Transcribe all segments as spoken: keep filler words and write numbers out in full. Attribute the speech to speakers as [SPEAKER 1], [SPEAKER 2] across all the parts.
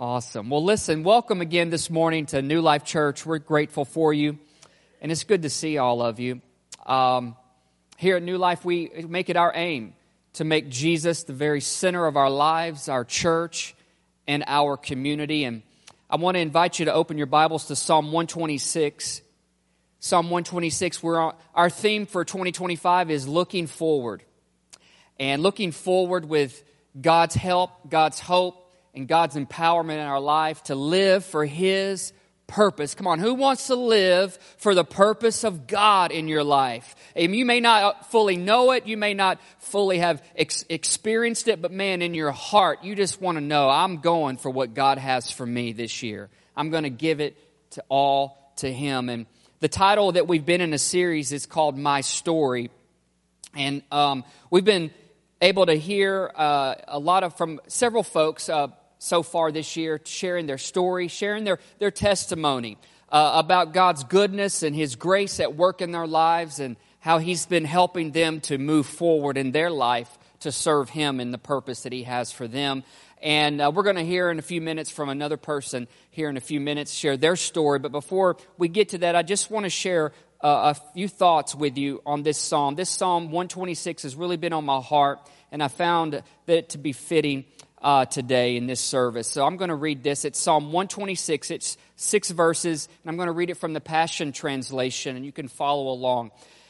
[SPEAKER 1] Awesome. Well, listen, welcome again this morning to New Life Church. We're grateful for you, and it's good to see all of you. Um, here at New Life, we make it our aim to make Jesus the very center of our lives, our church, and our community. And I want to invite you to open your Bibles to Psalm one twenty-six. Psalm one twenty-six, where our theme for twenty twenty-five is looking forward. And looking forward with God's help, God's hope, and God's empowerment in our life to live for His purpose. Come on, who wants to live for the purpose of God in your life? And you may not fully know it, you may not fully have ex- experienced it, but man, in your heart, you just want to know, I'm going for what God has for me this year. I'm going to give it to all to Him. And the title that we've been in a series is called My Story. And um, we've been able to hear uh, a lot of from several folks uh, so far this year sharing their story, sharing their, their testimony uh, about God's goodness and His grace at work in their lives and how He's been helping them to move forward in their life to serve Him in the purpose that He has for them. And uh, we're going to hear in a few minutes from another person here in a few minutes share their story. But before we get to that, I just want to share uh, a few thoughts with you on this psalm. This Psalm one twenty-six has really been on my heart, and I found that it to be fitting Uh, today in this service. So I'm going to read this. It's Psalm one twenty-six. It's six verses, and I'm going to read it from the Passion Translation, and you can follow along.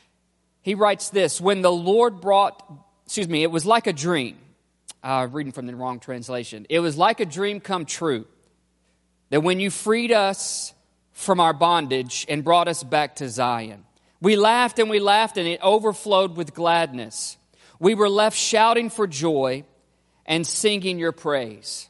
[SPEAKER 1] He writes this: When the Lord brought, excuse me, it was like a dream. Uh, reading from the wrong translation. It was like a dream come true, that when you freed us from our bondage and brought us back to Zion. We laughed and we laughed, and it overflowed with gladness. We were left shouting for joy and singing your praise.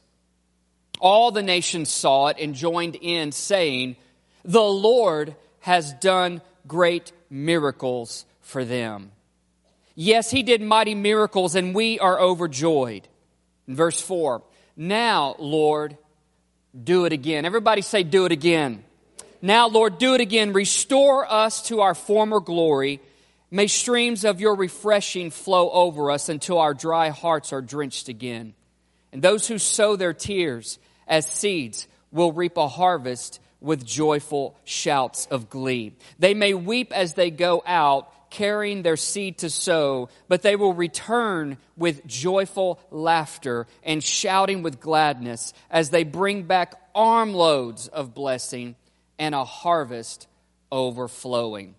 [SPEAKER 1] All the nations saw it and joined in, saying, the Lord has done great miracles for them. Yes, He did mighty miracles, and we are overjoyed. In verse four, now, Lord, do it again. Everybody say, do it again. Now, Lord, do it again. Restore us to our former glory. May streams of your refreshing flow over us until our dry hearts are drenched again. And those who sow their tears as seeds will reap a harvest with joyful shouts of glee. They may weep as they go out, carrying their seed to sow, but they will return with joyful laughter and shouting with gladness as they bring back armloads of blessing and a harvest overflowing.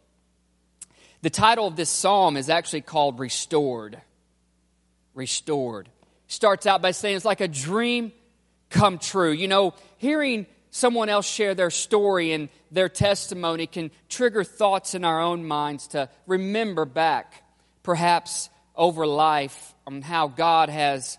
[SPEAKER 1] The title of this psalm is actually called Restored. Restored. Starts out by saying it's like a dream come true. You know, hearing someone else share their story and their testimony can trigger thoughts in our own minds to remember back, perhaps over life, on how God has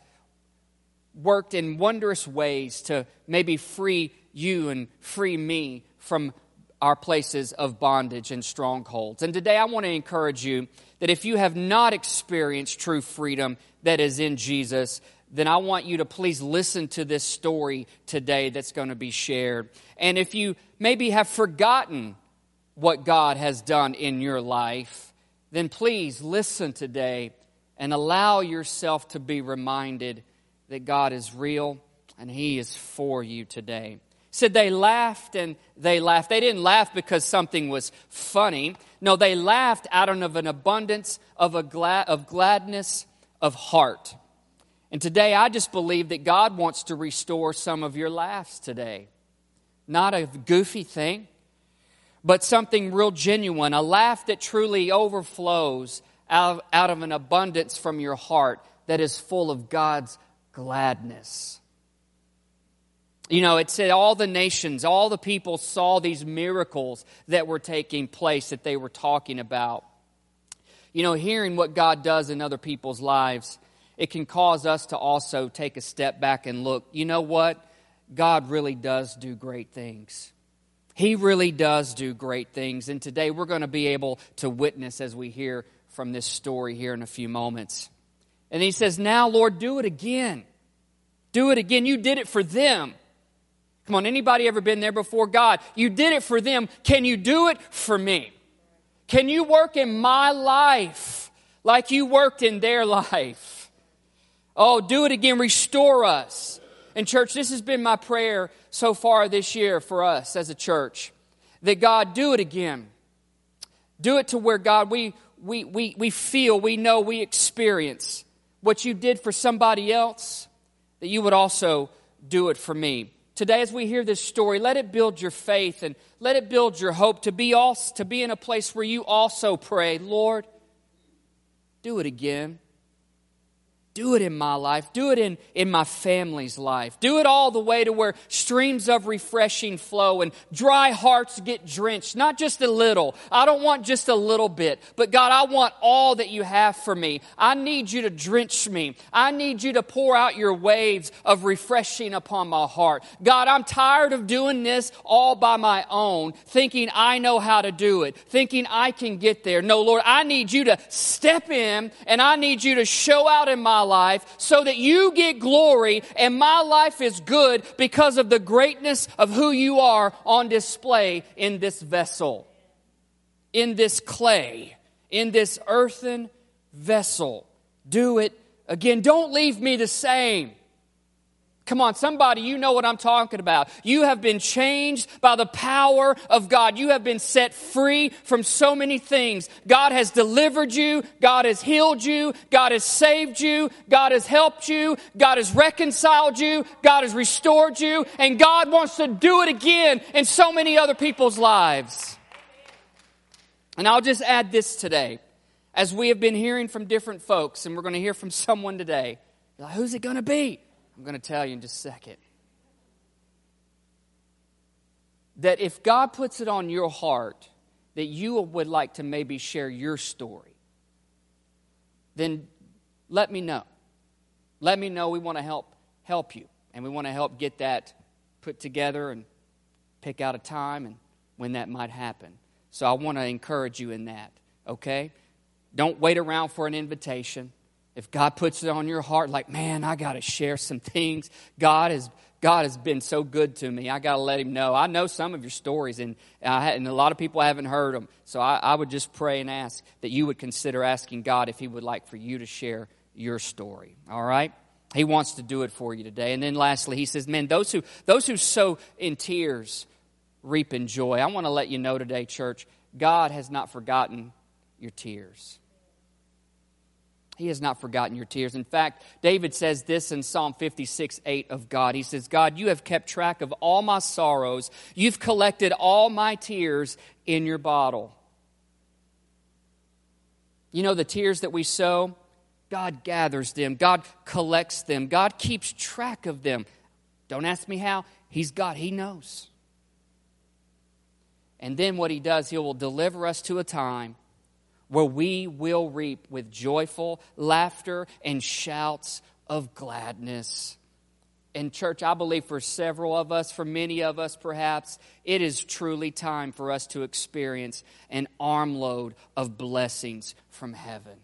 [SPEAKER 1] worked in wondrous ways to maybe free you and free me from our places of bondage and strongholds. And today I want to encourage you that if you have not experienced true freedom that is in Jesus, then I want you to please listen to this story today that's going to be shared. And if you maybe have forgotten what God has done in your life, then please listen today and allow yourself to be reminded that God is real and He is for you today. Said they laughed and they laughed. They didn't laugh because something was funny. No, they laughed out of an abundance of a glad of gladness of heart. And today I just believe that God wants to restore some of your laughs today. Not a goofy thing, but something real genuine. A laugh that truly overflows out of, out of an abundance from your heart that is full of God's gladness. You know, it said all the nations, all the people saw these miracles that were taking place that they were talking about. You know, hearing what God does in other people's lives, it can cause us to also take a step back and look, you know what? God really does do great things. He really does do great things. And today we're going to be able to witness as we hear from this story here in a few moments. And He says, now, Lord, do it again. Do it again. You did it for them. Come on, anybody ever been there before? God, you did it for them. Can you do it for me? Can you work in my life like you worked in their life? Oh, do it again. Restore us. And church, this has been my prayer so far this year for us as a church. That God, do it again. Do it to where, God, we, we, we, we feel, we know, we experience what you did for somebody else, that you would also do it for me. Today, as we hear this story, let it build your faith and let it build your hope to be also, to be in a place where you also pray, Lord, do it again. Do it in my life. Do it in, in my family's life. Do it all the way to where streams of refreshing flow and dry hearts get drenched. Not just a little. I don't want just a little bit. But God, I want all that you have for me. I need you to drench me. I need you to pour out your waves of refreshing upon my heart. God, I'm tired of doing this all by my own, thinking I know how to do it, thinking I can get there. No, Lord, I need you to step in and I need you to show out in my life so that you get glory and my life is good because of the greatness of who you are on display in this vessel, in this clay, in this earthen vessel. Do it again. Don't leave me the same. Come on, somebody, you know what I'm talking about. You have been changed by the power of God. You have been set free from so many things. God has delivered you. God has healed you. God has saved you. God has helped you. God has reconciled you. God has restored you. And God wants to do it again in so many other people's lives. And I'll just add this today. As we have been hearing from different folks, and we're going to hear from someone today, like, who's it going to be? I'm going to tell you in just a second. That if God puts it on your heart that you would like to maybe share your story, then let me know. Let me know. We want to help help you. And we want to help get that put together and pick out a time and when that might happen. So I want to encourage you in that, okay? Don't wait around for an invitation. If God puts it on your heart, like, man, I got to share some things. God has God has been so good to me. I got to let him know. I know some of your stories, and I, and a lot of people haven't heard them. So I, I would just pray and ask that you would consider asking God if he would like for you to share your story. All right? He wants to do it for you today. And then lastly, he says, man, those who those who sow in tears reap in joy. I want to let you know today, church, God has not forgotten your tears. He has not forgotten your tears. In fact, David says this in Psalm fifty-six, eight of God. He says, God, you have kept track of all my sorrows. You've collected all my tears in your bottle. You know, the tears that we sow, God gathers them. God collects them. God keeps track of them. Don't ask me how. He's God. He knows. And then what he does, he will deliver us to a time where we will reap with joyful laughter and shouts of gladness. And church, I believe for several of us, for many of us perhaps, it is truly time for us to experience an armload of blessings from heaven.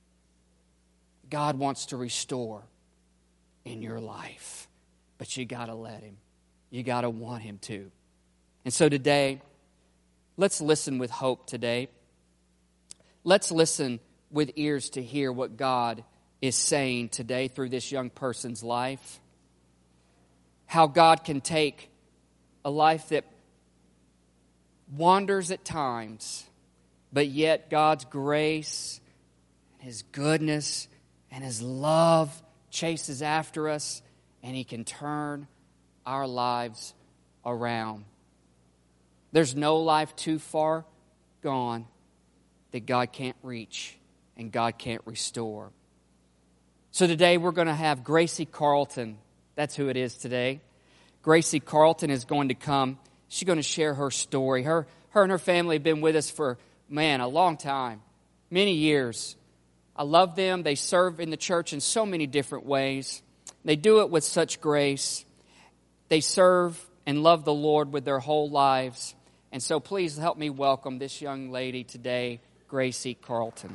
[SPEAKER 1] God wants to restore in your life, but you got to let him. You got to want him to. And so today, let's listen with hope today. Let's listen with ears to hear what God is saying today through this young person's life. How God can take a life that wanders at times, but yet God's grace, his goodness, and his love chases after us, and he can turn our lives around. There's no life too far gone that God can't reach and God can't restore. So today we're going to have Gracie Carlton. That's who it is today. Gracie Carlton is going to come. She's going to share her story. Her, her and her family have been with us for, man, a long time, many years. I love them. They serve in the church in so many different ways. They do it with such grace. They serve and love the Lord with their whole lives. And so please help me welcome this young lady today, Gracie Carlton.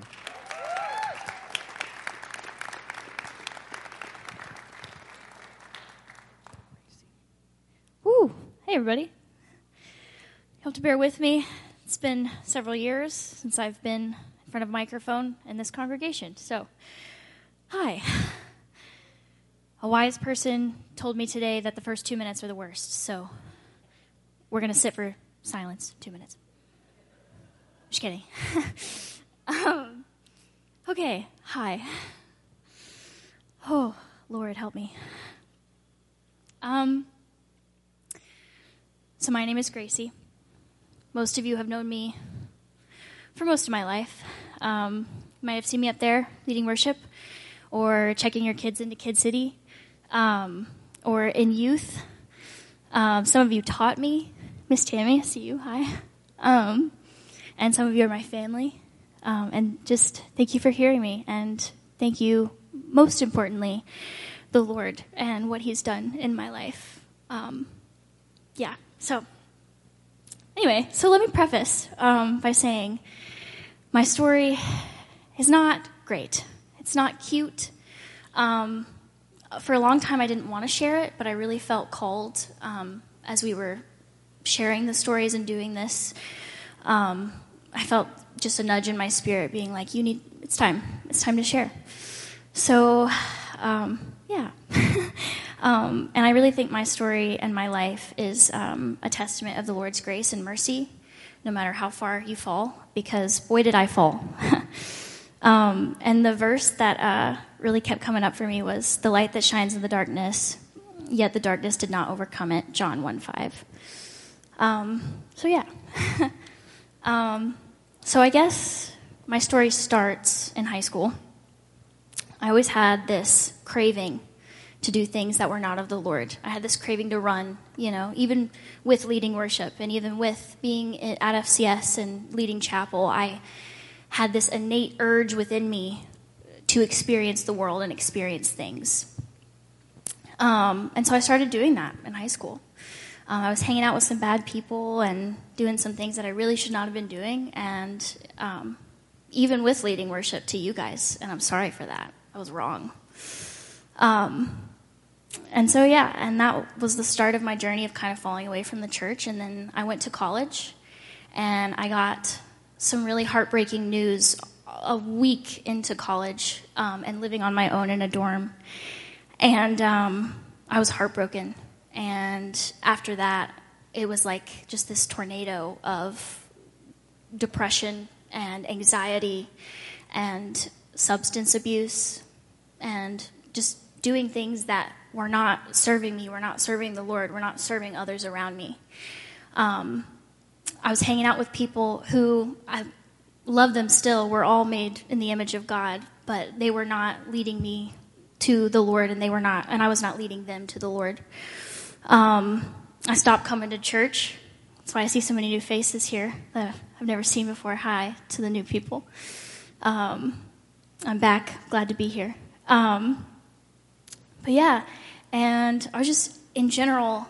[SPEAKER 2] Woo! Hey, everybody. You have to bear with me. It's been several years since I've been in front of a microphone in this congregation. So, hi. A wise person told me today that the first two minutes are the worst, so we're going to sit for silence, two minutes. Just kidding. um, okay, hi. Oh, Lord, help me. Um. So my name is Gracie. Most of you have known me for most of my life. Um, you might have seen me up there leading worship or checking your kids into Kid City um, or in youth. Um, some of you taught me. Miss Tammy, I see you. Hi. Um, and some of you are my family. Um, and just thank you for hearing me. And thank you, most importantly, the Lord and what he's done in my life. Um, yeah, so anyway, so let me preface um, by saying my story is not great. It's not cute. Um, for a long time, I didn't want to share it, but I really felt called um, as we were sharing the stories and doing this. Um, I felt just a nudge in my spirit being like, you need, it's time. It's time to share. So, um, yeah. um, and I really think my story and my life is um, a testament of the Lord's grace and mercy, no matter how far you fall, because boy, did I fall. um, and the verse that uh, really kept coming up for me was, the light that shines in the darkness, yet the darkness did not overcome it, John one five. Um, so, yeah. um, so I guess my story starts in high school. I always had this craving to do things that were not of the Lord. I had this craving to run, you know, even with leading worship and even with being at F C S and leading chapel, I had this innate urge within me to experience the world and experience things. Um, and so I started doing that in high school. Um, I was hanging out with some bad people and doing some things that I really should not have been doing, and um, even with leading worship to you guys, and I'm sorry for that. I was wrong. Um, and so, yeah, and that was the start of my journey of kind of falling away from the church. And then I went to college, and I got some really heartbreaking news a week into college um, and living on my own in a dorm. And um, I was heartbroken. And after that, it was like just this tornado of depression and anxiety and substance abuse and just doing things that were not serving me, were not serving the Lord, were not serving others around me. Um, I was hanging out with people who, I love them still, were all made in the image of God, but they were not leading me to the Lord, and they were not, and I was not leading them to the Lord. Um, I stopped coming to church. That's why I see so many new faces here that I've never seen before. Hi to the new people. Um, I'm back. Glad to be here. Um, but yeah, and I was just, in general,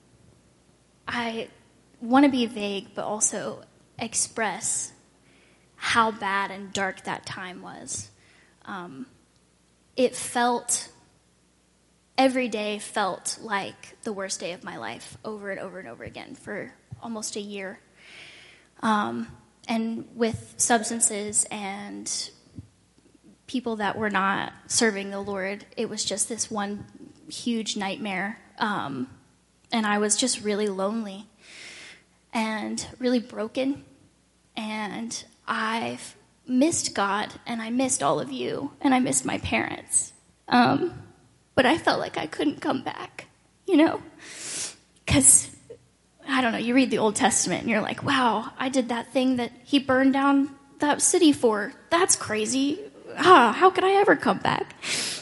[SPEAKER 2] I want to be vague, but also express how bad and dark that time was. Um, it felt, every day felt like the worst day of my life over and over and over again for almost a year. Um, and with substances and people that were not serving the Lord, it was just this one huge nightmare. Um, and I was just really lonely and really broken. And I've missed God, and I missed all of you, and I missed my parents. Um, but I felt like I couldn't come back, you know? Because, I don't know, you read the Old Testament, and you're like, wow, I did that thing that he burned down that city for. That's crazy. Ah, how could I ever come back?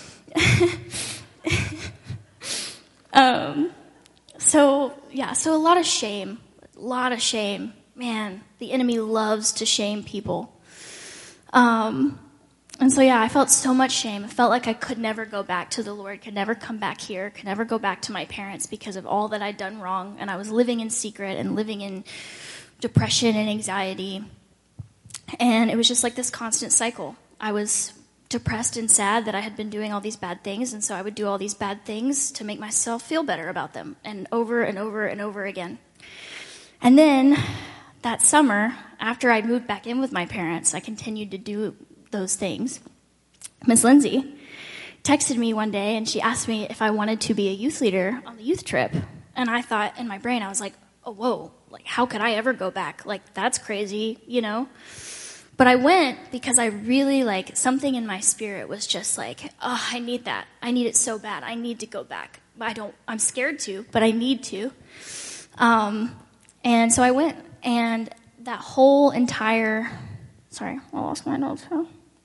[SPEAKER 2] um, so, yeah, so a lot of shame, a lot of shame. Man, the enemy loves to shame people. Um, and so, yeah, I felt so much shame. I felt like I could never go back to the Lord, could never come back here, could never go back to my parents because of all that I'd done wrong. And I was living in secret and living in depression and anxiety. And it was just like this constant cycle. I was depressed and sad that I had been doing all these bad things, and so I would do all these bad things to make myself feel better about them, and over and over and over again. And then that summer, after I'd moved back in with my parents, I continued to do those things. Miss Lindsay texted me one day, and she asked me if I wanted to be a youth leader on the youth trip. And I thought, in my brain, I was like, oh, whoa, like, how could I ever go back? Like, that's crazy, you know? But I went because I really, like, something in my spirit was just like, oh, I need that. I need it so bad. I need to go back. I don't, I'm scared to, but I need to. Um, and so I went, and that whole entire, sorry, I lost my notes. Huh?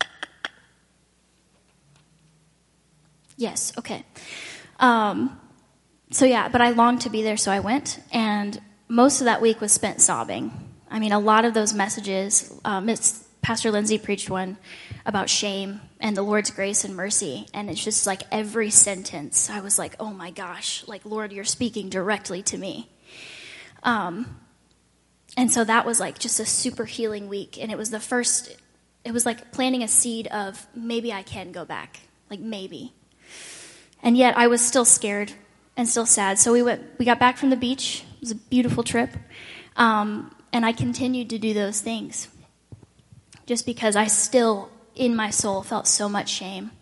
[SPEAKER 2] Yes, okay. Um, so yeah, but I longed to be there, so I went, and most of that week was spent sobbing. I mean, a lot of those messages, um, it's, Pastor Lindsay preached one about shame and the Lord's grace and mercy, and it's just like every sentence, I was like, oh my gosh, like, Lord, you're speaking directly to me. Um, and so that was like just a super healing week, and it was the first, it was like planting a seed of maybe I can go back, like maybe. And yet I was still scared and still sad. So we went, we got back from the beach. It was a beautiful trip. Um, and I continued to do those things just because I still, in my soul, felt so much shame.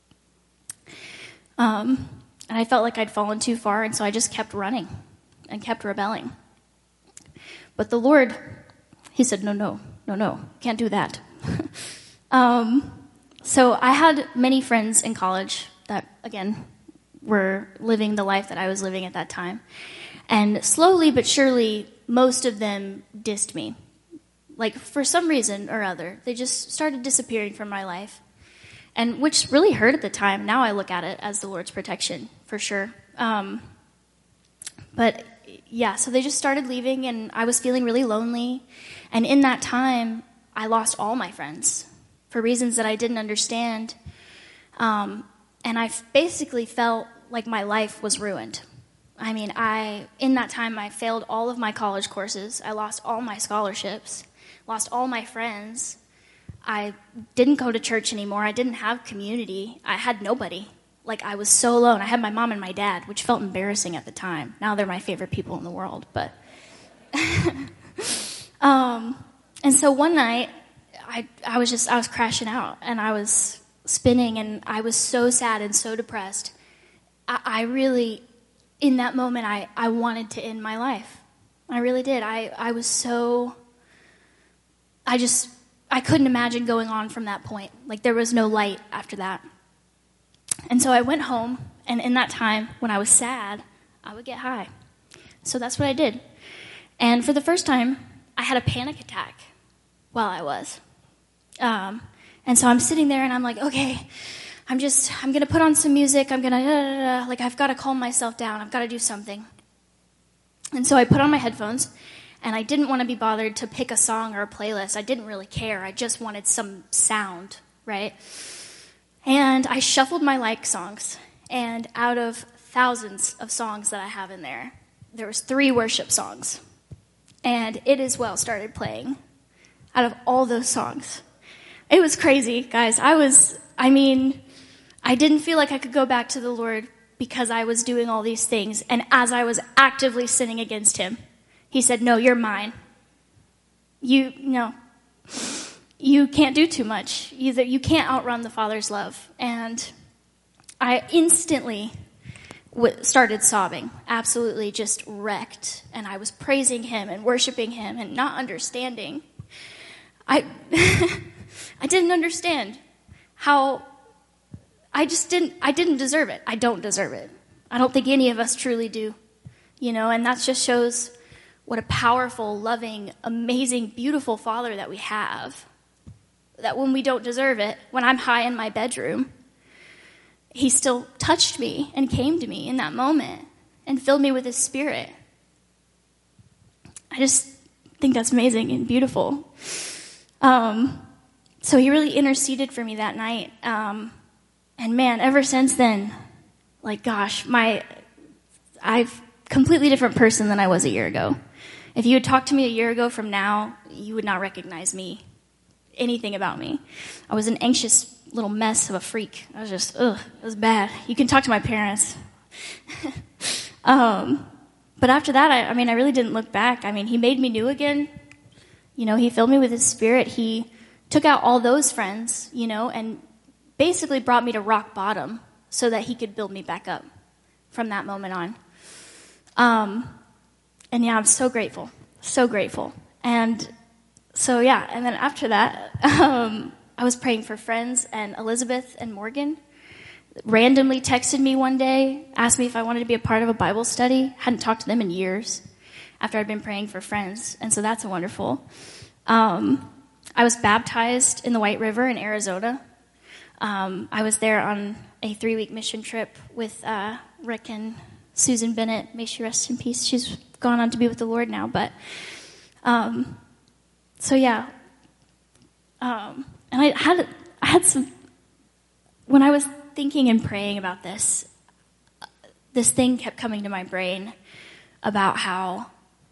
[SPEAKER 2] Um, and I felt like I'd fallen too far, and so I just kept running and kept rebelling. But the Lord, he said, no, no, no, no, can't do that. um, so I had many friends in college that, again, were living the life that I was living at that time. And slowly but surely, most of them dissed me. Like, for some reason or other, they just started disappearing from my life. And which really hurt at the time. Now I look at it as the Lord's protection, for sure. Um, but, yeah, so they just started leaving, and I was feeling really lonely. And in that time, I lost all my friends for reasons that I didn't understand. Um, and I basically felt like my life was ruined. I mean, I in that time, I failed all of my college courses. I lost all my scholarships, lost all my friends. I didn't go to church anymore. I didn't have community. I had nobody. Like, I was so alone. I had my mom and my dad, which felt embarrassing at the time. Now they're my favorite people in the world. But um, and so one night, I I was just, I was crashing out, and I was spinning, and I was so sad and so depressed. I, I really, in that moment, I, I wanted to end my life. I really did. I, I was so, I just, I couldn't imagine going on from that point. Like, there was no light after that. And so I went home, and in that time, when I was sad, I would get high. So that's what I did. And for the first time, I had a panic attack while I was. Um, and so I'm sitting there, and I'm like, okay, I'm just, I'm going to put on some music. I'm going to, like, I've got to calm myself down. I've got to do something. And so I put on my headphones, and I didn't want to be bothered to pick a song or a playlist. I didn't really care. I just wanted some sound, right? And I shuffled my like songs, and out of thousands of songs that I have in there, there was three worship songs. And It Is Well started playing out of all those songs. It was crazy, guys. I was, I mean, I didn't feel like I could go back to the Lord because I was doing all these things. And as I was actively sinning against him, he said, no, you're mine. You, no. You can't do too much. Either you can't outrun the Father's love. And I instantly w- started sobbing, absolutely just wrecked. And I was praising him and worshiping him and not understanding. I, I didn't understand how, I just didn't, I didn't deserve it. I don't deserve it. I don't think any of us truly do, you know, and that just shows what a powerful, loving, amazing, beautiful Father that we have. That when we don't deserve it, when I'm high in my bedroom, he still touched me and came to me in that moment and filled me with his Spirit. I just think that's amazing and beautiful. Um, so he really interceded for me that night. Um, and man, ever since then, like, gosh, my, I'm a completely different person than I was a year ago. If you had talked to me a year ago from now, you would not recognize me, anything about me. I was an anxious little mess of a freak. I was just, ugh, it was bad. You can talk to my parents. um, but after that, I, I mean, I really didn't look back. I mean, he made me new again. You know, he filled me with his Spirit. He took out all those friends, you know, and basically brought me to rock bottom so that he could build me back up from that moment on. Um, and yeah, I'm so grateful, so grateful. And so yeah, and then after that, um, I was praying for friends, and Elizabeth and Morgan randomly texted me one day, asked me if I wanted to be a part of a Bible study. Hadn't talked to them in years after I'd been praying for friends, and so that's wonderful. Um, I was baptized in the White River in Arizona. Um, I was there on a three-week mission trip with uh, Rick and Susan Bennett. May she rest in peace. She's gone on to be with the Lord now, but um, so yeah. Um, and I had I had some when I was thinking and praying about this, this thing kept coming to my brain about how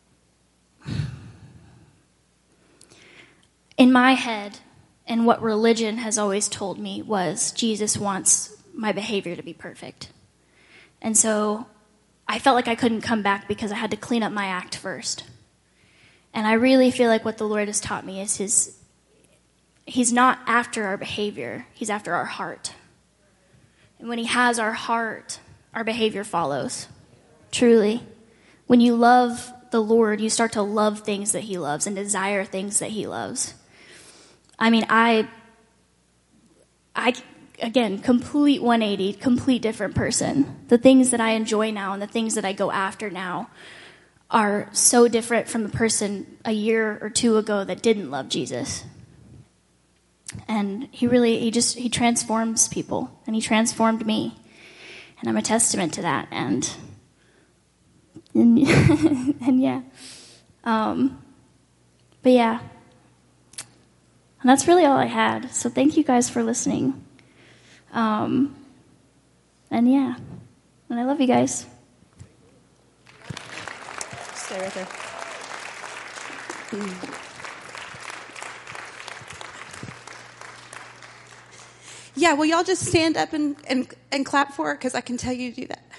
[SPEAKER 2] in my head and what religion has always told me was Jesus wants my behavior to be perfect. And so I felt like I couldn't come back because I had to clean up my act first. And I really feel like what the Lord has taught me is his, he's not after our behavior, he's after our heart. And when he has our heart, our behavior follows. Truly. When you love the Lord, you start to love things that he loves and desire things that he loves. I mean, I, I, again, complete one eighty, complete different person. The things that I enjoy now and the things that I go after now are so different from the person a year or two ago that didn't love Jesus. And he really, he just, he transforms people, and he transformed me. And I'm a testament to that. And, and, and yeah. Um, but yeah. And that's really all I had. So thank you guys for listening. Um, and yeah. And I love you guys.
[SPEAKER 3] Stay right there. Mm. Yeah, will y'all just stand up and, and, and clap for her? Because I can tell you to do that.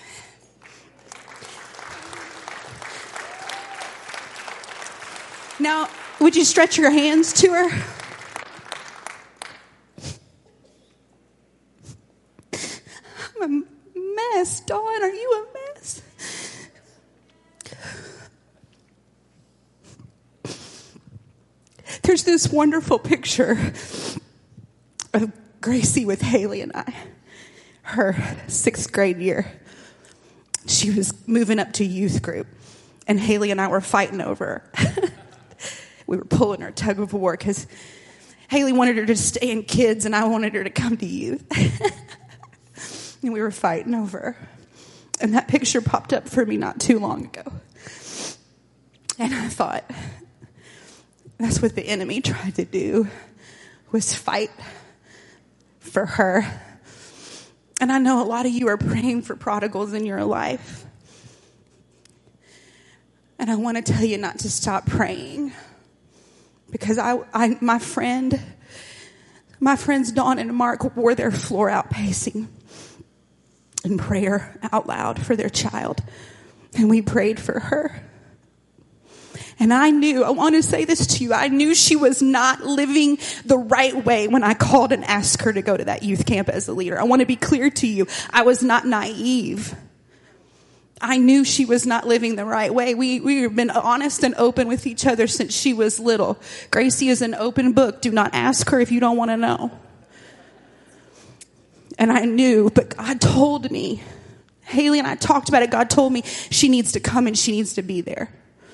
[SPEAKER 3] Now, would you stretch your hands to her? I'm a mess. Dawn, are you a mess? There's this wonderful picture of Gracie with Haley and I, her sixth grade year. She was moving up to youth group, and Haley and I were fighting over her. We were pulling her tug of war because Haley wanted her to stay in kids, and I wanted her to come to youth. And we were fighting over her. And that picture popped up for me not too long ago. And I thought, that's what the enemy tried to do, was fight for her. And I know a lot of you are praying for prodigals in your life. And I want to tell you not to stop praying. Because I, I my friend, my friends Dawn and Mark wore their floor out pacing in prayer out loud for their child. And we prayed for her. And I knew, I want to say this to you, I knew she was not living the right way when I called and asked her to go to that youth camp as a leader. I want to be clear to you, I was not naive. I knew she was not living the right way. We, we've been honest and open with each other since she was little. Gracie is an open book. Do not ask her if you don't want to know. And I knew, but God told me, Haley and I talked about it, God told me she needs to come and she needs to be there.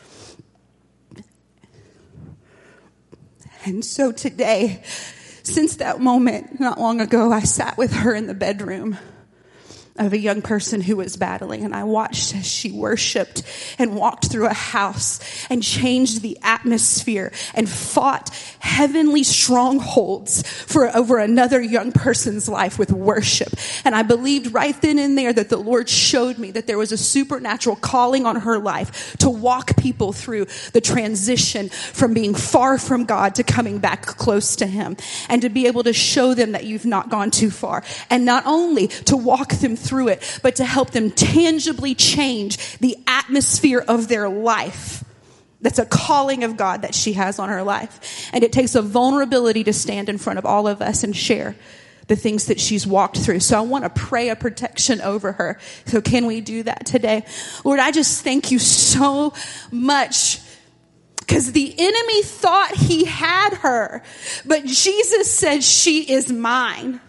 [SPEAKER 3] And so today, since that moment, not long ago, I sat with her in the bedroom of a young person who was battling, and I watched as she worshiped and walked through a house and changed the atmosphere and fought heavenly strongholds for over another young person's life with worship. And I believed right then and there that the Lord showed me that there was a supernatural calling on her life to walk people through the transition from being far from God to coming back close to Him, and to be able to show them that you've not gone too far, and not only to walk them through through it, but to help them tangibly change the atmosphere of their life. That's a calling of God that she has on her life. And it takes a vulnerability to stand in front of all of us and share. the things that she's walked through. So I want to pray a protection over her. So can we do that today? Lord, I just thank you so much, because the enemy thought he had her, but Jesus said, she is mine.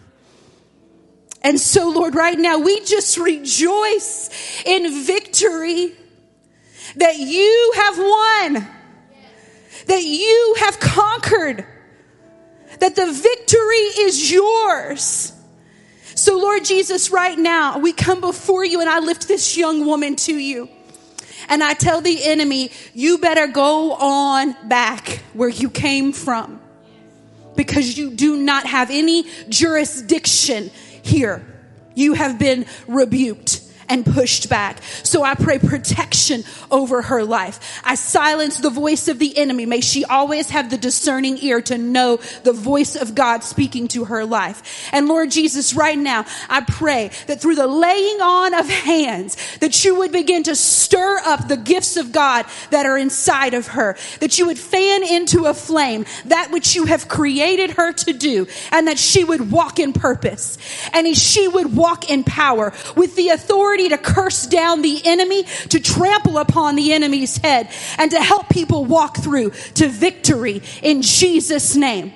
[SPEAKER 3] And so, Lord, right now, we just rejoice in victory that you have won, that you have conquered, that the victory is yours. So, Lord Jesus, right now, we come before you and I lift this young woman to you. And I tell the enemy, you better go on back where you came from, because you do not have any jurisdiction here. You have been rebuked and pushed back. So I pray protection over her life. I silence the voice of the enemy. May she always have the discerning ear to know the voice of God speaking to her life. And Lord Jesus, right now, I pray that through the laying on of hands, that you would begin to stir up the gifts of God that are inside of her, that you would fan into a flame that which you have created her to do, and that she would walk in purpose, and she would walk in power with the authority to curse down the enemy, to trample upon the enemy's head, and to help people walk through to victory in Jesus' name.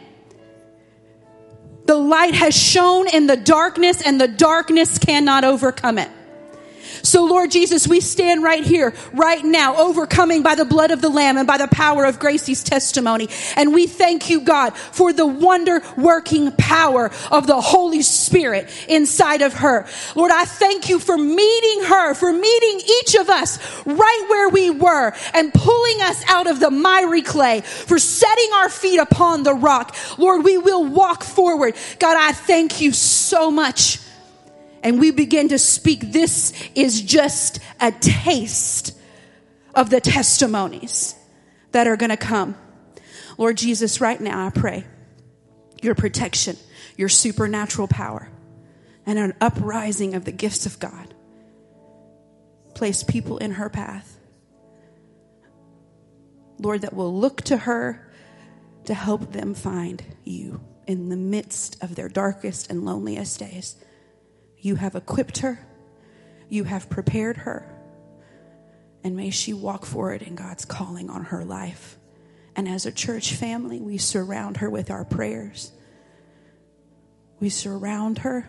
[SPEAKER 3] The light has shone in the darkness, and the darkness cannot overcome it. So, Lord Jesus, we stand right here, right now, overcoming by the blood of the Lamb and by the power of Gracie's testimony. And we thank you, God, for the wonder-working power of the Holy Spirit inside of her. Lord, I thank you for meeting her, for meeting each of us right where we were and pulling us out of the miry clay, for setting our feet upon the rock. Lord, we will walk forward. God, I thank you so much. And we begin to speak. This is just a taste of the testimonies that are going to come. Lord Jesus, right now I pray your protection, your supernatural power, and an uprising of the gifts of God. Place people in her path, Lord, that will look to her to help them find you in the midst of their darkest and loneliest days. You have equipped her. You have prepared her. And may she walk forward in God's calling on her life. And as a church family, we surround her with our prayers. We surround her.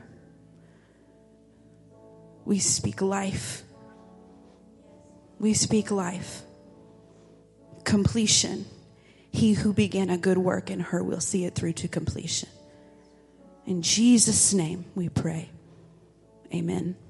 [SPEAKER 3] We speak life. We speak life. Completion. He who began a good work in her will see it through to completion. In Jesus' name we pray. Amen.